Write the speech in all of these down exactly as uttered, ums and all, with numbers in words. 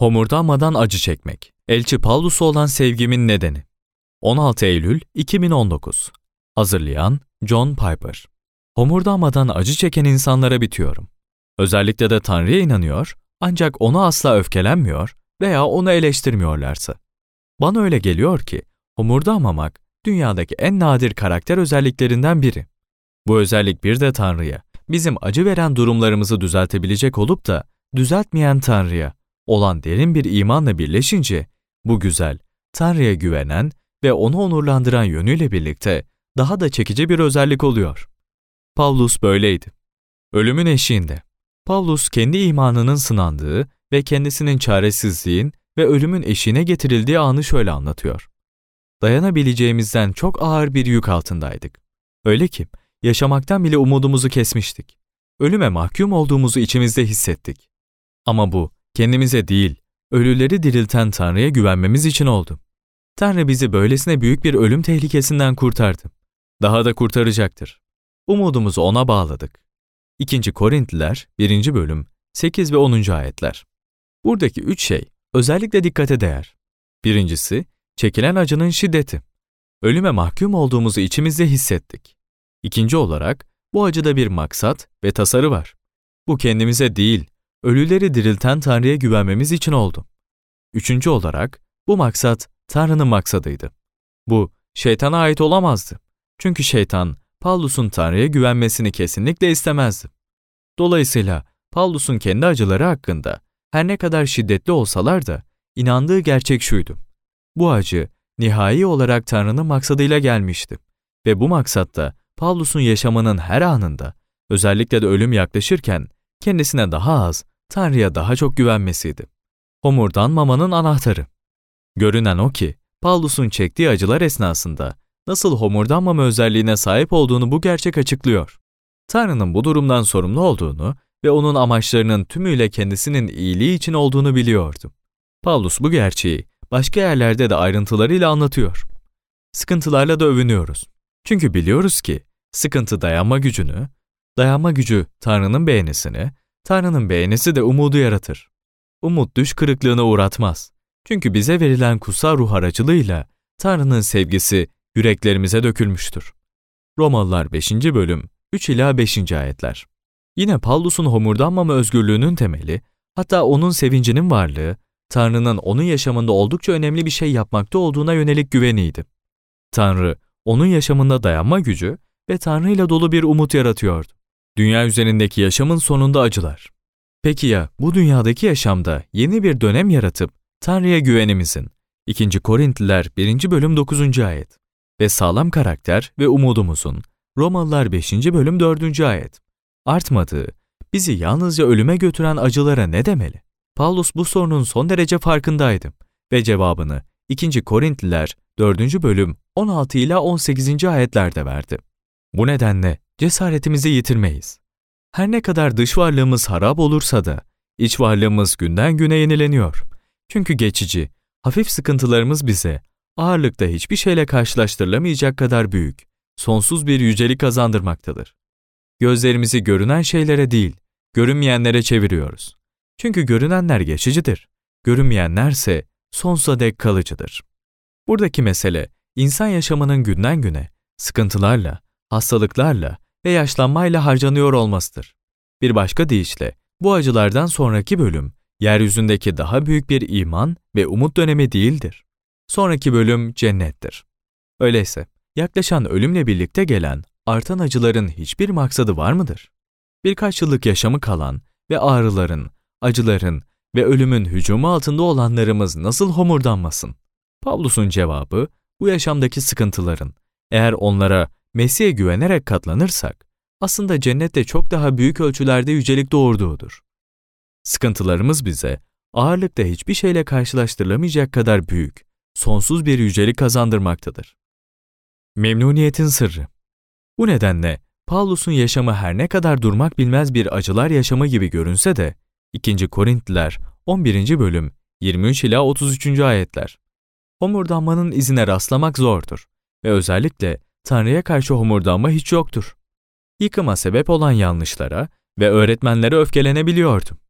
Homurdanmadan acı çekmek. Elçi Pavlus'a olan sevgimin nedeni. on altı Eylül iki bin on dokuz. Hazırlayan John Piper. Homurdanmadan acı çeken insanlara bitiyorum. Özellikle de Tanrı'ya inanıyor, ancak ona asla öfkelenmiyor veya onu eleştirmiyorlarsa. Bana öyle geliyor ki, homurdanmamak dünyadaki en nadir karakter özelliklerinden biri. Bu özellik bir de Tanrı'ya, bizim acı veren durumlarımızı düzeltebilecek olup da düzeltmeyen Tanrı'ya olan derin bir imanla birleşince, bu güzel, Tanrı'ya güvenen ve onu onurlandıran yönüyle birlikte daha da çekici bir özellik oluyor. Pavlus böyleydi. Ölümün eşiğinde. Pavlus kendi imanının sınandığı ve kendisinin çaresizliğin ve ölümün eşiğine getirildiği anı şöyle anlatıyor. Dayanabileceğimizden çok ağır bir yük altındaydık. Öyle ki yaşamaktan bile umudumuzu kesmiştik. Ölüme mahkum olduğumuzu içimizde hissettik. Ama bu kendimize değil, ölüleri dirilten Tanrı'ya güvenmemiz için oldu. Tanrı bizi böylesine büyük bir ölüm tehlikesinden kurtardı. Daha da kurtaracaktır. Umudumuzu ona bağladık. İkinci Korintliler birinci bölüm sekiz ve onuncu ayetler. Buradaki üç şey özellikle dikkate değer. Birincisi, çekilen acının şiddeti. Ölüme mahkum olduğumuzu içimizde hissettik. İkinci olarak, bu acıda bir maksat ve tasarı var. Bu kendimize değil, ölüleri dirilten Tanrı'ya güvenmemiz için oldu. Üçüncü olarak, bu maksat Tanrı'nın maksadıydı. Bu, şeytana ait olamazdı. Çünkü şeytan, Pavlus'un Tanrı'ya güvenmesini kesinlikle istemezdi. Dolayısıyla, Pavlus'un kendi acıları hakkında, her ne kadar şiddetli olsalar da, inandığı gerçek şuydu. Bu acı, nihai olarak Tanrı'nın maksadıyla gelmişti. Ve bu maksatta, Pavlus'un yaşamının her anında, özellikle de ölüm yaklaşırken, kendisine daha az, Tanrı'ya daha çok güvenmesiydi. Homurdanmamanın anahtarı. Görünen o ki, Pavlus'un çektiği acılar esnasında, nasıl homurdanmama özelliğine sahip olduğunu bu gerçek açıklıyor. Tanrı'nın bu durumdan sorumlu olduğunu ve onun amaçlarının tümüyle kendisinin iyiliği için olduğunu biliyordu. Pavlus bu gerçeği başka yerlerde de ayrıntılarıyla anlatıyor. Sıkıntılarla da övünüyoruz. Çünkü biliyoruz ki sıkıntı dayanma gücünü, dayanma gücü Tanrı'nın beğenisini, Tanrı'nın beğenisi de umudu yaratır. Umut düş kırıklığına uğratmaz. Çünkü bize verilen kutsal ruh aracılığıyla Tanrı'nın sevgisi yüreklerimize dökülmüştür. Romalılar beşinci bölüm üç ila beşinci ayetler. Yine Pavlus'un homurdanmama özgürlüğünün temeli, hatta onun sevincinin varlığı, Tanrı'nın onun yaşamında oldukça önemli bir şey yapmakta olduğuna yönelik güveniydi. Tanrı, onun yaşamında dayanma gücü ve Tanrı ile dolu bir umut yaratıyordu. Dünya üzerindeki yaşamın sonunda acılar. Peki ya bu dünyadaki yaşamda yeni bir dönem yaratıp Tanrı'ya güvenimizin, ikinci Korintliler birinci bölüm dokuzuncu ayet ve sağlam karakter ve umudumuzun, Romalılar beşinci bölüm dördüncü ayet, artmadığı, bizi yalnızca ölüme götüren acılara ne demeli? Pavlus bu sorunun son derece farkındaydı ve cevabını ikinci Korintliler dördüncü bölüm on altı ila on sekizinci ayetlerde verdi. Bu nedenle cesaretimizi yitirmeyiz. Her ne kadar dış varlığımız harap olursa da iç varlığımız günden güne yenileniyor. Çünkü geçici, hafif sıkıntılarımız bize ağırlıkta hiçbir şeyle karşılaştırılamayacak kadar büyük, sonsuz bir yücelik kazandırmaktadır. Gözlerimizi görünen şeylere değil, görünmeyenlere çeviriyoruz. Çünkü görünenler geçicidir, görünmeyenlerse sonsuza dek kalıcıdır. Buradaki mesele, insan yaşamının günden güne, sıkıntılarla, hastalıklarla ve yaşlanmayla harcanıyor olmasıdır. Bir başka deyişle, bu acılardan sonraki bölüm, yeryüzündeki daha büyük bir iman ve umut dönemi değildir. Sonraki bölüm cennettir. Öyleyse, yaklaşan ölümle birlikte gelen, artan acıların hiçbir maksadı var mıdır? Birkaç yıllık yaşamı kalan ve ağrıların, acıların ve ölümün hücumu altında olanlarımız nasıl homurdanmasın? Pavlus'un cevabı, bu yaşamdaki sıkıntıların, eğer onlara Mesih'e güvenerek katlanırsak, aslında cennette çok daha büyük ölçülerde yücelik doğurduğudur. Sıkıntılarımız bize, ağırlıkta hiçbir şeyle karşılaştırılamayacak kadar büyük, sonsuz bir yücelik kazandırmaktadır. Memnuniyetin sırrı. Bu nedenle, Pavlus'un yaşamı her ne kadar durmak bilmez bir acılar yaşamı gibi görünse de, ikinci Korintliler on birinci bölüm yirmi üç ila otuz üçüncü ayetler. Homurdanmanın izine rastlamak zordur ve özellikle Tanrı'ya karşı homurdanma hiç yoktur. Yıkıma sebep olan yanlışlara ve öğretmenlere öfkelenebiliyordu.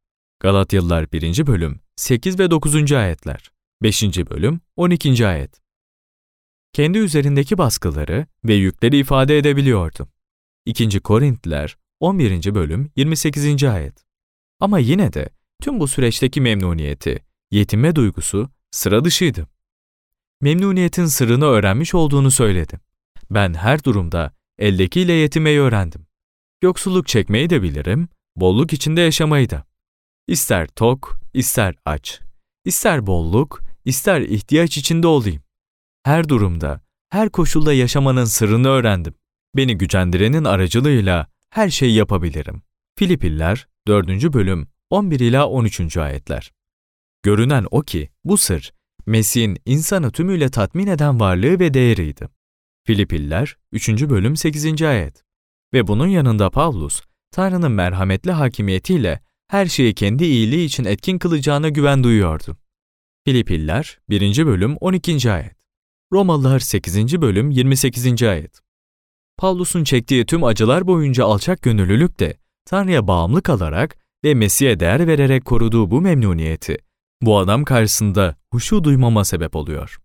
Galatyalılar birinci bölüm sekiz ve dokuzuncu ayetler. beşinci bölüm on ikinci ayet. Kendi üzerindeki baskıları ve yükleri ifade edebiliyordu. ikinci Korintliler on birinci bölüm yirmi sekizinci ayet. Ama yine de tüm bu süreçteki memnuniyeti, yetinme duygusu sıra dışıydı. Memnuniyetin sırrını öğrenmiş olduğunu söyledi. Ben her durumda eldekiyle yetinmeyi öğrendim. Yoksulluk çekmeyi de bilirim, bolluk içinde yaşamayı da. İster tok, ister aç. İster bolluk, ister ihtiyaç içinde olayım. Her durumda, her koşulda yaşamanın sırrını öğrendim. Beni gücendirenin aracılığıyla her şeyi yapabilirim. Filipililer dördüncü bölüm on bir ila on üçüncü ayetler. Görünen o ki bu sır, Mesih'in insanı tümüyle tatmin eden varlığı ve değeriydi. Filipililer üçüncü bölüm sekizinci ayet. Ve bunun yanında Pavlus, Tanrı'nın merhametli hakimiyetiyle her şeyi kendi iyiliği için etkin kılacağına güven duyuyordu. Filipililer birinci bölüm on ikinci ayet. Romalılar sekizinci bölüm yirmi sekizinci ayet. Pavlus'un çektiği tüm acılar boyunca alçak gönüllülük de Tanrı'ya bağımlı kalarak ve Mesih'e değer vererek koruduğu bu memnuniyeti, bu adam karşısında huşu duymama sebep oluyor.